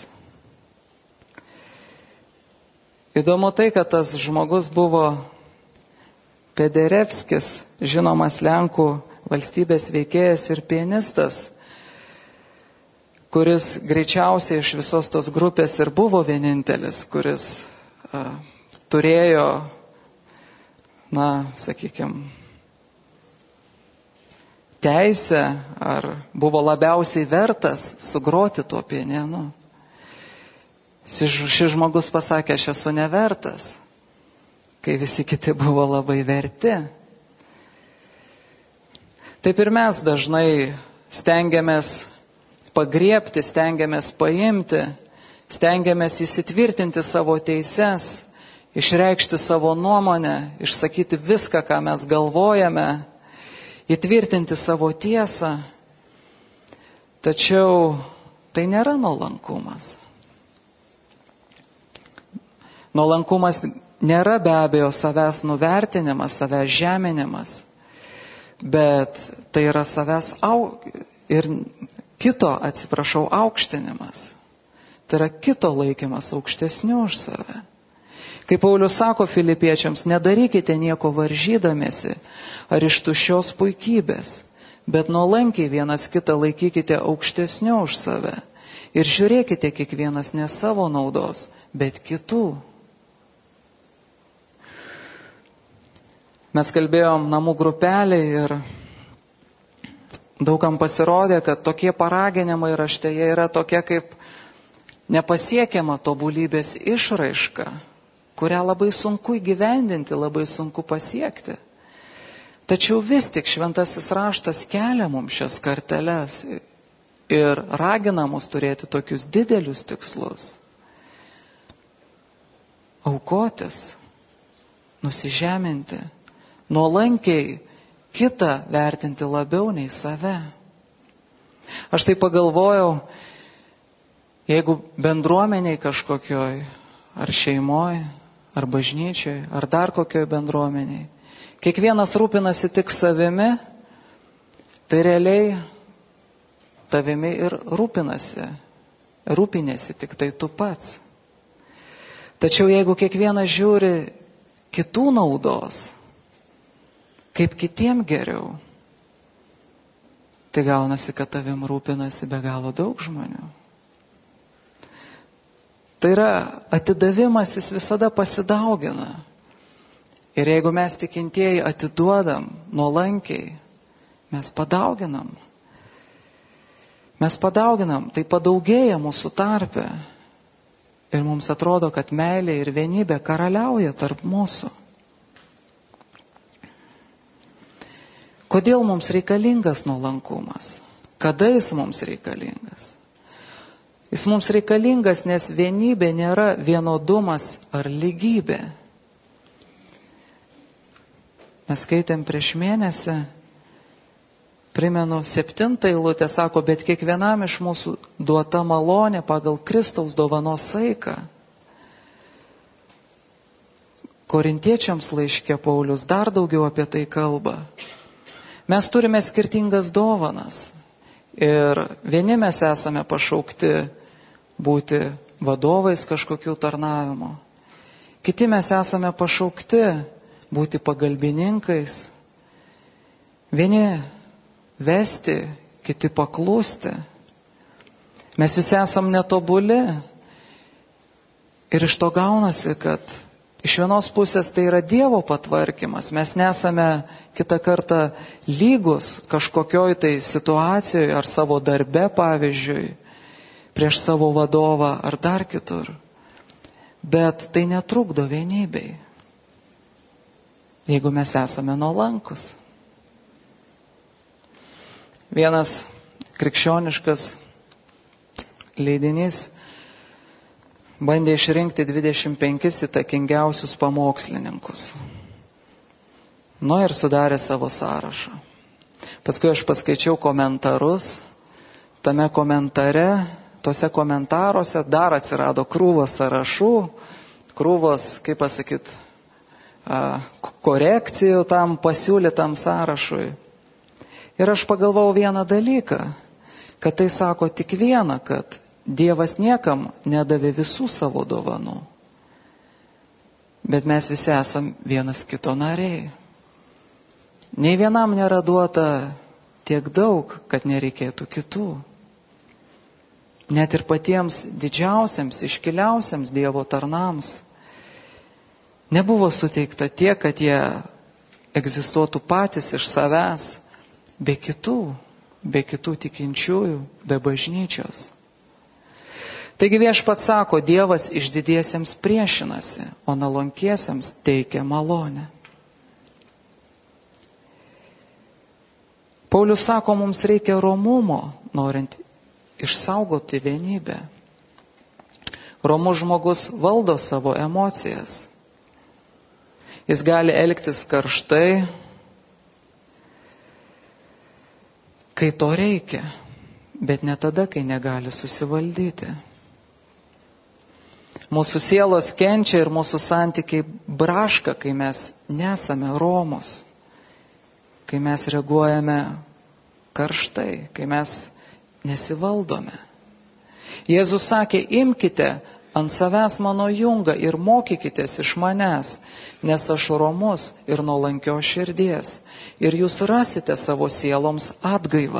Įdomu tai, kad tas žmogus buvo Pederevskis, žinomas Lenkų valstybės veikėjas ir pianistas, kuris greičiausiai iš visos tos grupės ir buvo vienintelis, kuris a, turėjo, na, sakykime, teisę ar buvo labiausiai vertas sugroti tuo pianinu. Šis žmogus pasakė, aš esu nevertas, kai visi kiti buvo labai verti. Taip ir mes dažnai stengiamės pagriebti, stengiamės paimti, stengiamės įsitvirtinti savo teises, išreikšti savo nuomonę, išsakyti viską, ką mes galvojame, įtvirtinti savo tiesą. Tačiau tai nėra nuolankumas. Nuolankumas nėra be abejo savęs nuvertinimas, savęs žeminimas, bet tai yra savęs au... ir kito, atsiprašau, aukštinimas. Tai yra kito laikymas aukštesniu už save. Kaip Paulius sako Filipiečiams, nedarykite nieko varžydamėsi ar iš tuščios puikybės, bet nuolankiai vienas kitą laikykite aukštesniu už save ir žiūrėkite kiekvienas ne savo naudos, bet kitų. Mes kalbėjom namų grupelį ir daugam pasirodė, kad tokie paraginimai raštėje yra tokia kaip nepasiekiama tobulybės išraiška, kurią labai sunku įgyvendinti, labai sunku pasiekti. Tačiau vis tik šventasis raštas kelia mums šias karteles ir ragina mus turėti tokius didelius tikslus. Aukotis, nusižeminti, nuolankiai kitą vertinti labiau nei save. Aš tai pagalvojau, jeigu bendruomeniai kažkokioj, ar šeimoj, ar bažnyčioj, ar dar kokioj bendruomeniai, kiekvienas rūpinasi tik savimi, tai realiai tavimi ir rūpinasi, rūpinėsi tik tai tu pats. Tačiau jeigu kiekvienas žiūri kitų naudos, kaip kitiem geriau, tai gaunasi, kad tavim rūpinasi be galo daug žmonių. Tai yra atidavimas, jis visada pasidaugina. Ir jeigu mes tikintieji atiduodam nuolankiai, mes padauginam. Mes padauginam, tai padaugėja mūsų tarpe. Ir mums atrodo, kad meilė ir vienybė karaliauja tarp mūsų. Kodėl mums reikalingas nuolankumas? Kada jis mums reikalingas? Jis mums reikalingas, nes vienybė nėra vienodumas ar lygybė. Mes skaitėm prieš mėnesį, primenu, septintą eilutę sako, bet kiekvienam iš mūsų duota malonė pagal Kristaus dovanos saiką. Korintiečiams laiške Paulius dar daugiau apie tai kalba. Mes turime skirtingas dovanas ir vieni mes esame pašaukti būti vadovais kažkokių tarnavimo. Kiti mes esame pašaukti būti pagalbininkais. Vieni vesti, kiti paklusti. Mes visi esam netobuli ir iš to gaunasi, kad iš vienos pusės tai yra Dievo patvarkymas. Mes nesame kitą kartą lygus kažkokioj tai situacijoje ar savo darbe, pavyzdžiui, prieš savo vadovą ar dar kitur. Bet tai netrukdo vienybei, jeigu mes esame nuolankus. Vienas krikščioniškas leidinys bandė išrinkti dvidešimt penkis įtakingiausius pamokslininkus. Nu ir sudarė savo sąrašą. Paskui aš paskaičiau komentarus. Tame komentare, tose komentaruose dar atsirado krūvos sąrašų, krūvos, kaip pasakyt, korekcijų tam pasiūlytam sąrašui. Ir aš pagalvojau vieną dalyką, kad tai sako tik vieną, kad Dievas niekam nedavė visų savo dovanų, bet mes visi esam vienas kito nariai. Nei vienam nėra duota tiek daug, kad nereikėtų kitų. Net ir patiems didžiausiams, iškiliausiams Dievo tarnams nebuvo suteikta tiek, kad jie egzistuotų patys iš savęs, be kitų, be kitų tikinčiųjų, be bažnyčios. Taigi Viešpats sako, Dievas išdidiesiems priešinasi, o nuolankiesiems teikia malonę. Paulius sako, mums reikia romumo, norint išsaugoti vienybę. Romus žmogus valdo savo emocijas. Jis gali elgtis karštai, kai to reikia, bet ne tada, kai negali susivaldyti. Mūsų sielos kenčia ir mūsų santykiai braška, kai mes nesame romus, kai mes reaguojame karštai, kai mes nesivaldome. Jėzus sakė, imkite ant savęs mano jungą ir mokykitės iš manęs, nes aš romus ir nuolankios širdies, ir jūs rasite savo sieloms atgaivą.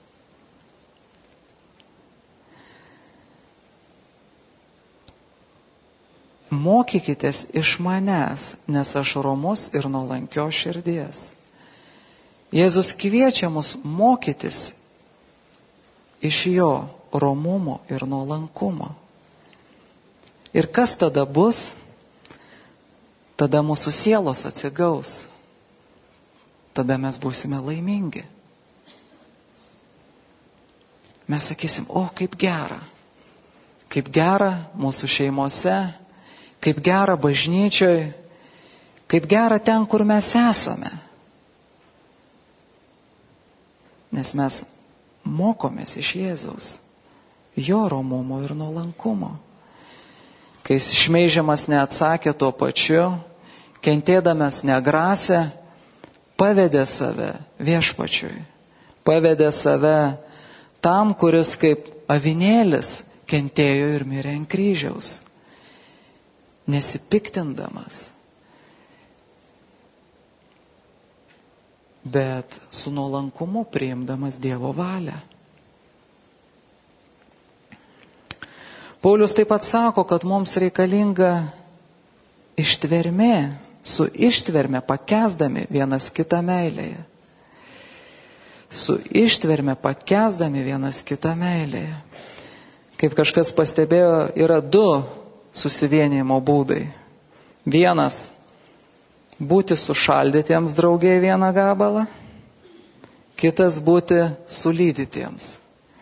Mokykitės iš manęs, nes aš romus ir nuolankios širdies. Jėzus kviečia mus mokytis iš jo romumo ir nuolankumo. Ir kas tada bus? Tada mūsų sielos atsigaus. Tada mes būsime laimingi. Mes sakysim, o kaip gera. Kaip gera mūsų šeimose, kaip gera bažnyčioj, kaip gera ten, kur mes esame. Nes mes mokomės iš Jėzaus, jo romumo ir nuolankumo. Kai jis šmeižiamas neatsakė tuo pačiu, kentėdamas negrasė, pavedė save Viešpačiui, pavedė save tam, kuris kaip avinėlis kentėjo ir mirė ant kryžiaus, nesipiktindamas, bet su nuolankumu priimdamas Dievo valią. Paulius taip pat sako, kad mums reikalinga ištvermė, su ištverme pakęsdami vienas kitą meilėje. Su ištverme pakęsdami vienas kitą meilėje. Kaip kažkas pastebėjo, yra du susivienijimo būdai. Vienas – būti sušaldytiems draugiai vieną gabalą, kitas – būti sulydytiems.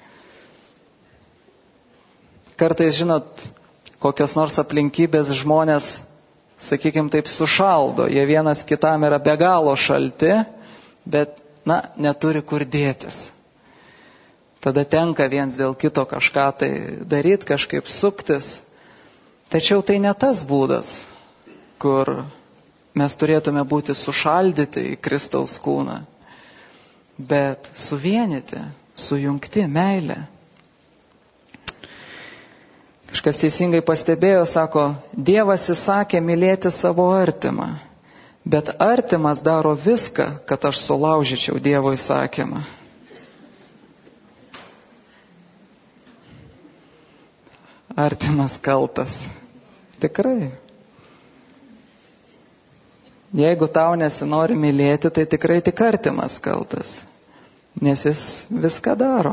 Kartais, žinot, kokios nors aplinkybės žmonės, sakykime taip, sušaldo. Jie vienas kitam yra be galo šalti, bet, na, neturi kur dėtis. Tada tenka viens dėl kito kažką tai daryti, kažkaip suktis. Tačiau tai ne tas būdas, kur mes turėtume būti sušaldyti į Kristaus kūną, bet suvienyti, sujungti meilę. Kažkas teisingai pastebėjo, sako, Dievas įsakė mylėti savo artimą, bet artimas daro viską, kad aš sulaužyčiau Dievo įsakymą. Artimas kaltas. Tikrai. Jeigu tau nesinori mylėti, tai tikrai tik artimas kaltas, nes jis viską daro,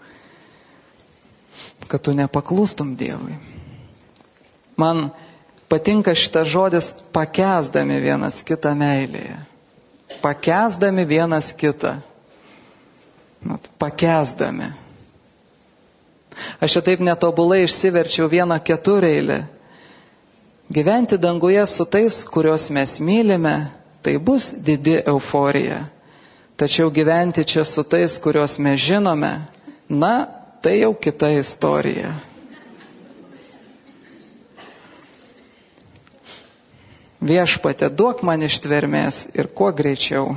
kad tu nepaklūstum Dievui. Man patinka šitas žodis pakęsdami vienas kitą meilėje. Pakęsdami vienas kitą. Pakęsdami. Aš čia taip netobulai išsiverčiau vieną ketureilį. Gyventi danguje su tais, kuriuos mes mylime, tai bus didi euforija. Tačiau gyventi čia su tais, kuriuos mes žinome, na, tai jau kita istorija. Viešpatie, duok man ištvermės ir kuo greičiau.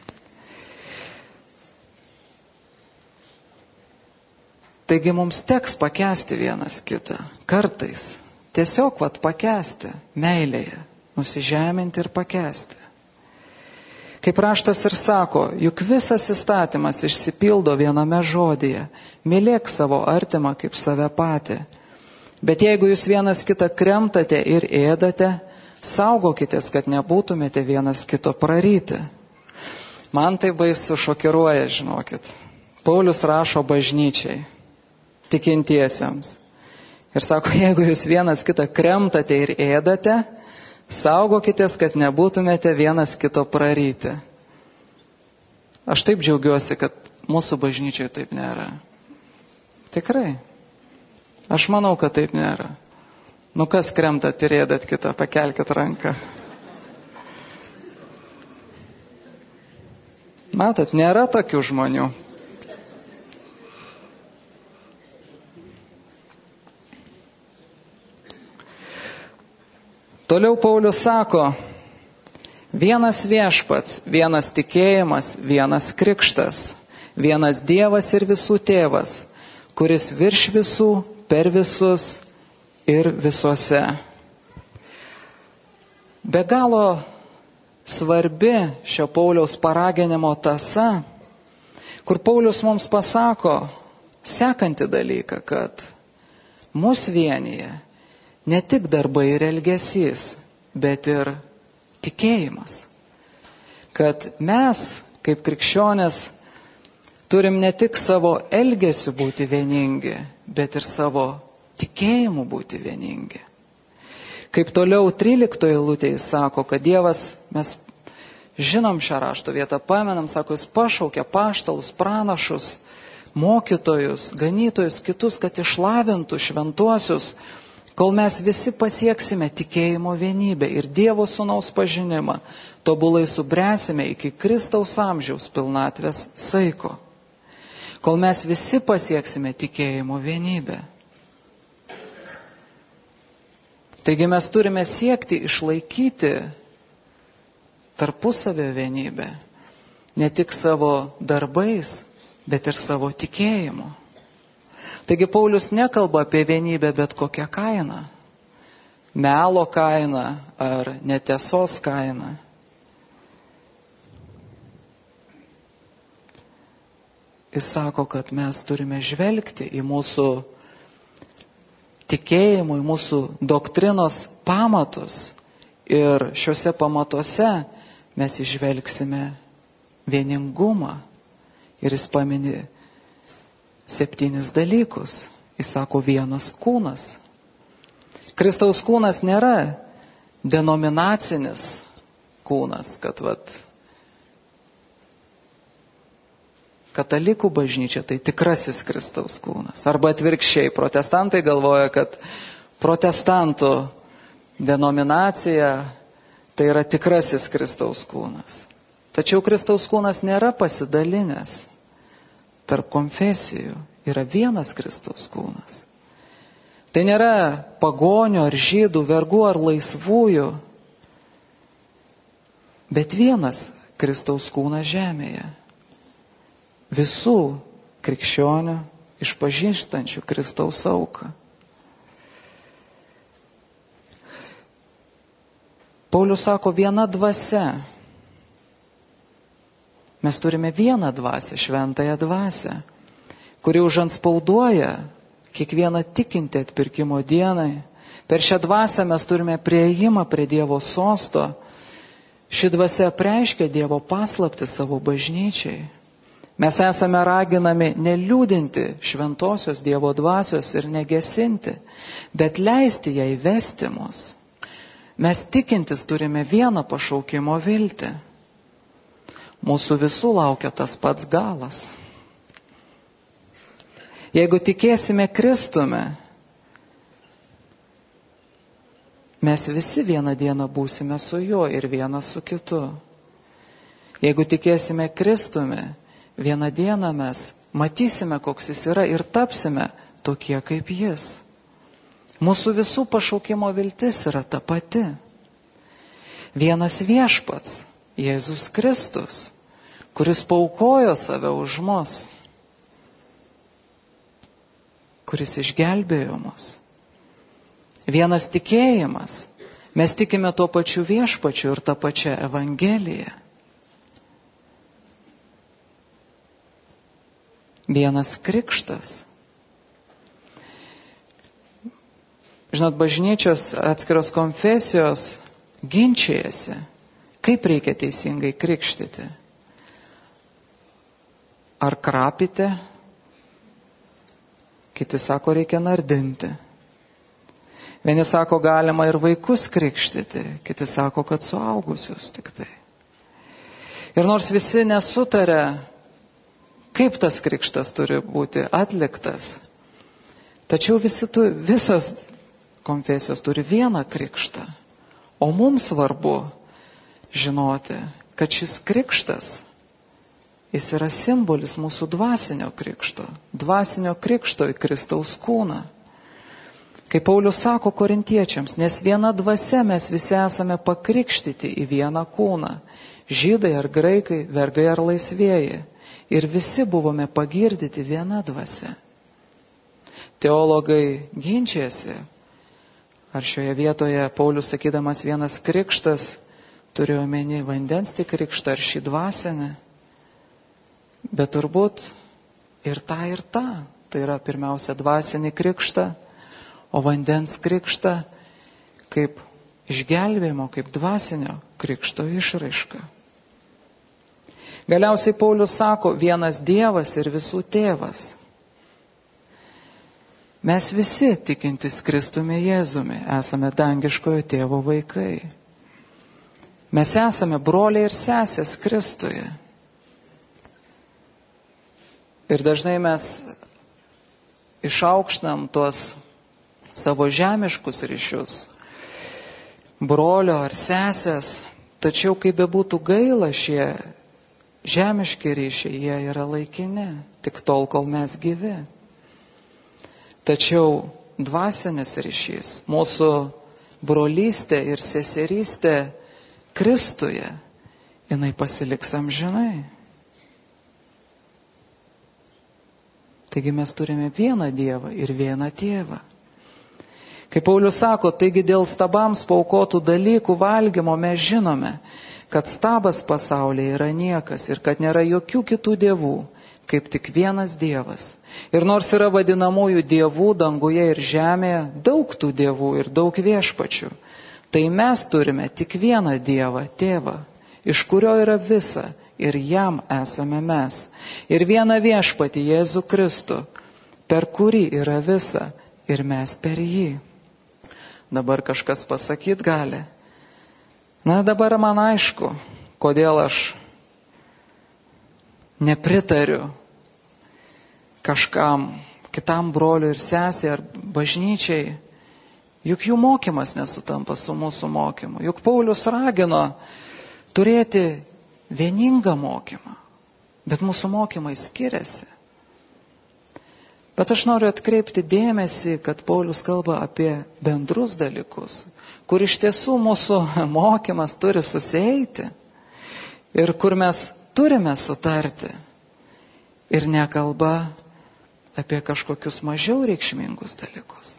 Taigi mums teks pakęsti vienas kitą, kartais. Tiesiog vat pakęsti, meilėje, nusižeminti ir pakęsti. Kaip raštas ir sako, juk visas įstatymas išsipildo viename žodyje, mylėk savo artimą kaip save patį. Bet jeigu jūs vienas kitą kremtate ir ėdate, saugokitės, kad nebūtumėte vienas kito praryti. Man tai baisu šokiruoja, žinokit. Paulius rašo bažnyčiai, tikintiesiems. Ir sako, jeigu jūs vienas kitą kremtate ir ėdate, saugokitės, kad nebūtumėte vienas kito praryti. Aš taip džiaugiuosi, kad mūsų bažnyčiai taip nėra. Tikrai. Aš manau, kad taip nėra. Nu kas kremtat ir ėdat kitą, pakelkit ranką. Matot, nėra tokių žmonių. Toliau Paulius sako, vienas viešpats, vienas tikėjimas, vienas krikštas, vienas Dievas ir visų tėvas, kuris virš visų, per visus ir visuose. Be galo svarbi šio Pauliaus paraginimo tąsa, kur Paulius mums pasako sekantį dalyką, kad mus vienyje ne tik darbai ir elgesys, bet ir tikėjimas. Kad mes, kaip krikščionės, turim ne tik savo elgesiu būti vieningi, bet ir savo tikėjimu būti vieningi. Kaip toliau tryliktoje eilutėje sako, kad Dievas, mes žinom šią rašto vietą, pamenam, sako, jis pašaukė apaštalus, pranašus, mokytojus, ganytojus, kitus, kad išlavintų šventuosius, kol mes visi pasieksime tikėjimo vienybę ir Dievo sūnaus pažinimą, tobulai subręsime iki Kristaus amžiaus pilnatvės saiko. Kol mes visi pasieksime tikėjimo vienybę. Taigi mes turime siekti išlaikyti tarpusavio vienybę, ne tik savo darbais, bet ir savo tikėjimu. Taigi Paulius nekalba apie vienybę bet kokią kainą, melo kainą ar netiesos kainą. Jis sako, kad mes turime žvelgti į mūsų tikėjimų, į mūsų doktrinos pamatus ir šiuose pamatuose mes išvelgsime vieningumą. Ir jis pamini septynis dalykus. Jis sako, vienas kūnas. Kristaus kūnas nėra denominacinis kūnas, kad vat katalikų bažnyčia tai tikrasis Kristaus kūnas. Arba atvirkščiai, protestantai galvoja, kad protestantų denominacija tai yra tikrasis Kristaus kūnas. Tačiau Kristaus kūnas nėra pasidalinęs tarp konfesijų, yra vienas Kristaus kūnas. Tai nėra pagonių ar žydų, vergų ar laisvųjų, bet vienas Kristaus kūnas žemėje. Visų krikščionių išpažįstančių Kristaus auką. Paulius sako, viena dvasia. Mes turime vieną dvasią, šventąją dvasią, kuri užantspauduoja kiekvieną tikintį atpirkimo dienai. Per šią dvasią mes turime prieėjimą prie Dievo sosto. Ši dvasia apreiškia Dievo paslaptį savo bažnyčiai. Mes esame raginami neliūdinti šventosios Dievo dvasios ir negesinti, bet leisti ją įvesti mus. Mes tikintis turime vieną pašaukimo viltį. Mūsų visų laukia tas pats galas. Jeigu tikėsime Kristumi, mes visi vieną dieną būsime su juo ir vienas su kitu. Jeigu tikėsime Kristumi, vieną dieną mes matysime, koks jis yra ir tapsime tokie kaip jis. Mūsų visų pašaukimo viltis yra ta pati. Vienas viešpats, Jėzus Kristus, kuris paaukojo save už mus, kuris išgelbėjo mus. Vienas tikėjimas. Mes tikime tuo pačiu viešpačiu ir tą pačią Evangeliją. Vienas krikštas. Žinot, bažnyčios atskiros konfesijos ginčijasi, kaip reikia teisingai krikštyti. Ar krapite? Kiti sako, reikia nardinti. Vieni sako, galima ir vaikus krikštyti, kiti sako, kad suaugusius tik tai. Ir nors visi nesutarė, kaip tas krikštas turi būti atliktas, tačiau visi tu, visos konfesijos turi vieną krikštą. O mums svarbu žinoti, kad šis krikštas, jis yra simbolis mūsų dvasinio krikšto, dvasinio krikšto į Kristaus kūną. Kaip Paulius sako korintiečiams, nes viena dvasia mes visi esame pakrikštyti į vieną kūną. Žydai ar graikai, vergai ar laisvieji. Ir visi buvome pagirdyti viena dvasia. Teologai ginčiasi, ar šioje vietoje Paulius sakydamas vienas krikštas, turi omeny vandens tik krikštą ar šį dvasinį. Bet turbūt ir tą ir tą. Tai yra pirmiausia dvasinį krikštą, o vandens krikštą kaip išgelbėjimo, kaip dvasinio krikšto išraiška. Galiausiai Paulius sako, vienas Dievas ir visų tėvas. Mes visi tikintys Kristumi Jėzumi esame dangiškojo tėvo vaikai. Mes esame broliai ir sesės Kristuje. Ir dažnai mes išaukštinam tuos savo žemiškus ryšius, brolio ar sesės, tačiau kaip bebūtų gaila, šie žemiški ryšiai, jie yra laikini, tik tol, kol mes gyvi. Tačiau dvasinis ryšys, mūsų brolystė ir seserystė Kristuje, jinai pasiliks amžinai. Taigi mes turime vieną Dievą ir vieną Tėvą. Kaip Paulius sako, taigi dėl stabams paaukotų dalykų valgymo mes žinome, kad stabas pasaulyje yra niekas ir kad nėra jokių kitų dievų, kaip tik vienas Dievas. Ir nors yra vadinamųjų dievų danguje ir žemėje, daug tų dievų ir daug viešpačių, tai mes turime tik vieną Dievą, Tėvą, iš kurio yra visa ir jam esame mes. Ir vieną viešpatį Jėzų Kristų, per kurį yra visa ir mes per jį. Dabar kažkas pasakyt gali. Na, dabar man aišku, kodėl aš nepritariu kažkam, kitam broliui ir sesei ar bažnyčiai. Juk jų mokymas nesutampa su mūsų mokymu. Juk Paulius ragino turėti vieningą mokymą, bet mūsų mokymai skiriasi. Bet aš noriu atkreipti dėmesį, kad Paulius kalba apie bendrus dalykus, kur iš tiesų mūsų mokymas turi susieiti ir kur mes turime sutarti. Ir nekalba apie kažkokius mažiau reikšmingus dalykus.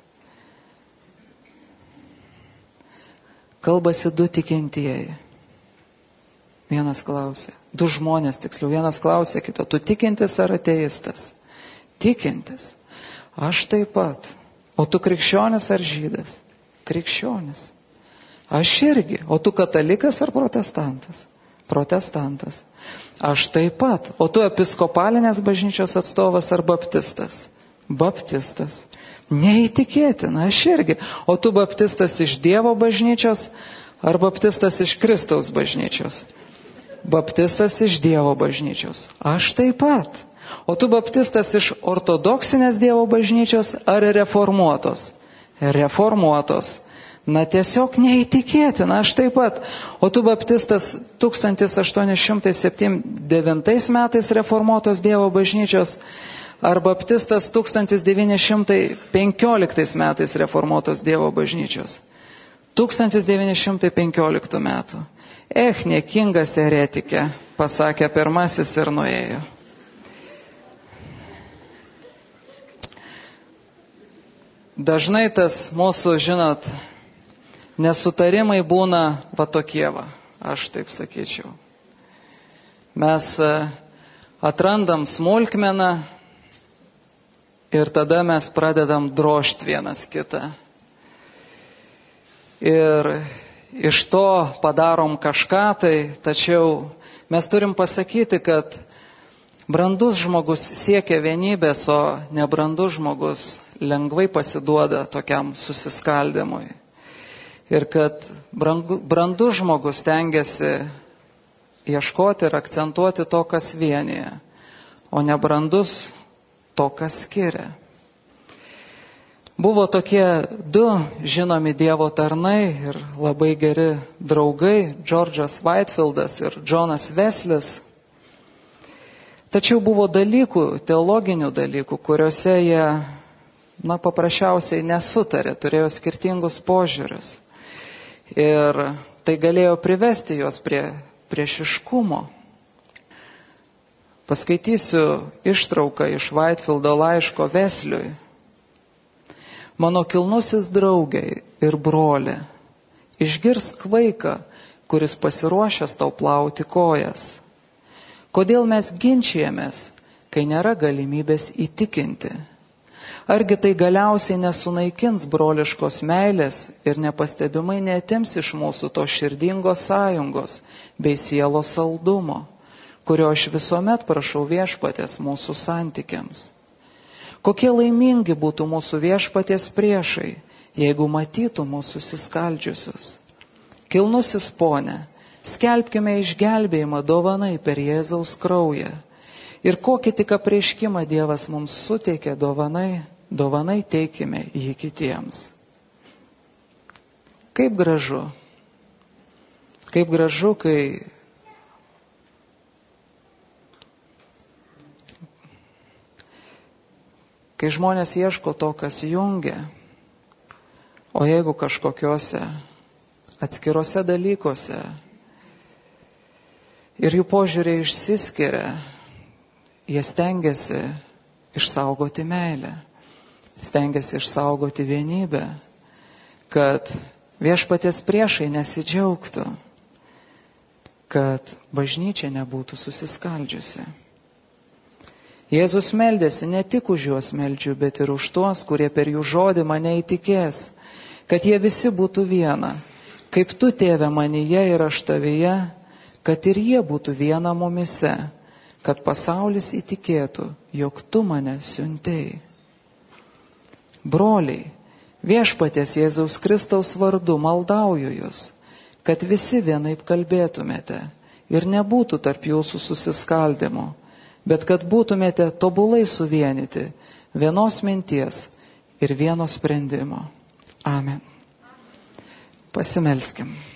Kalbasi du tikintieji. Vienas klausė, du žmonės tiksliau, vienas klausė kito, tu tikintis ar ateistas? Tikintis. Aš taip pat. O tu krikščionis ar žydas? Krikščionis. Aš irgi. O tu katalikas ar protestantas? Protestantas. Aš taip pat. O tu episkopalinės bažnyčios atstovas ar baptistas? Baptistas. Neįtikėtina, aš irgi. O tu baptistas iš Dievo bažnyčios ar baptistas iš Kristaus bažnyčios? Baptistas iš Dievo bažnyčios. Aš taip pat. O tu baptistas iš ortodoksinės Dievo bažnyčios ar reformuotos? Reformuotos. Na tiesiog neįtikėtina, aš taip pat. O tu baptistas tūkstantis aštuoni šimtai septyniasdešimt devintais metais reformuotos Dievo bažnyčios ar baptistas tūkstantis devyni šimtai penkioliktais metais reformuotos Dievo bažnyčios? tūkstantis devyni šimtai penkioliktų metų. Eh, niekingas eretikė, pasakė pirmasis ir nuėjo. Dažnai tas mūsų, žinot, nesutarimai būna va tokie va, aš taip sakyčiau. Mes atrandam smulkmeną ir tada mes pradedam drožti vienas kitą. Ir iš to padarom kažką tai, tačiau mes turim pasakyti, kad brandus žmogus siekia vienybės, o nebrandus žmogus lengvai pasiduoda tokiam susiskaldimui. Ir kad brandus žmogus tengiasi ieškoti ir akcentuoti to, kas vienyje, o nebrandus to, kas skiria. Buvo tokie du žinomi Dievo tarnai ir labai geri draugai, Džordžas Whitefieldas ir Džonas Veslis. Tačiau buvo dalykų, teologinių dalykų, kuriuose jie, na, paprasčiausiai nesutarė, turėjo skirtingus požiūrius. Ir tai galėjo privesti juos prie priešiškumo. Paskaitysiu ištrauką iš Whitefieldo laiško Vesliui. Mano kilnusis draugai ir broli, išgirsk vaiką, kuris pasiruošęs tau plauti kojas. Kodėl mes ginčijamės, kai nėra galimybės įtikinti? Argi tai galiausiai nesunaikins broliškos meilės ir nepastebimai neatims iš mūsų to širdingos sąjungos bei sielos saldumo, kurio aš visuomet prašau viešpaties mūsų santykiams? Kokie laimingi būtų mūsų viešpaties priešai, jeigu matytų mūsų susiskaldžiusius. Kilnusis pone, skelbkime išgelbėjimą dovanai per Jėzaus kraują. Ir kokį tik apreiškimą Dievas mums suteikė dovanai, dovanai teikime jį kitiems. Kaip gražu, kaip gražu, kai kai žmonės ieško to, kas jungia, o jeigu kažkokiuose atskiruose dalykuose ir jų požiūriai išsiskiria, jie stengiasi išsaugoti meilę, stengiasi išsaugoti vienybę, kad viešpaties priešai nesidžiaugtų, kad bažnyčia nebūtų susiskaldžiusi. Jėzus meldėsi ne tik už juos meldžiu, bet ir už tuos, kurie per jų žodį mane įtikės, kad jie visi būtų viena, kaip tu, Tėve, manyje ir aš tavyje, kad ir jie būtų viena mumise, kad pasaulis įtikėtų, jog tu mane siuntei. Broliai, viešpaties Jėzaus Kristaus vardu maldauju jūs, kad visi vienaip kalbėtumėte ir nebūtų tarp jūsų susiskaldimo, bet kad būtumėte tobulai suvienyti vienos minties ir vieno sprendimo. Amen. Pasimelskim.